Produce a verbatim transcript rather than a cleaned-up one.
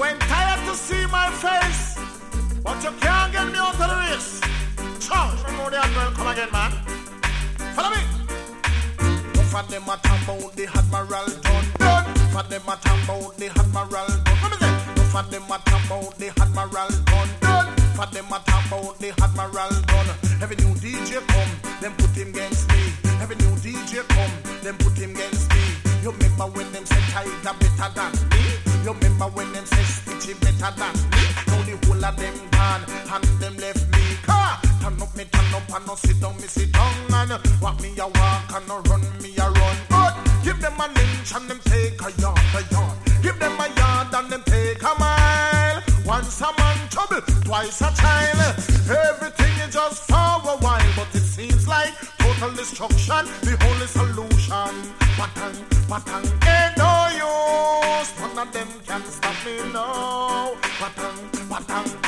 went tired to see my face, but you can't get me out of the race. Charge, I know the girl come again, man. Follow me. For them a talk about the Admiral done done. For them a talk about the Admiral done. What is it? For them a talk about the Admiral done done. For them a talk about the Admiral done. Every new D J come, them put him against me. Every new D J come, them put him against me. You remember when them say Tiger better than me? You remember when them say Stitchy better than me? Now the whole of them gone and them left me. Car, turn up me, turn up and no sit down, me sit down and walk me a walk and no run me a run. But give them an inch and them take a yard, a yard. Give them a yard and them take a mile. Once a man trouble, twice a child. Everything is just for a while, but it seems like total destruction, the only solution. Patang, patang, ain't no use. None of them can stop me now. Patang, patang,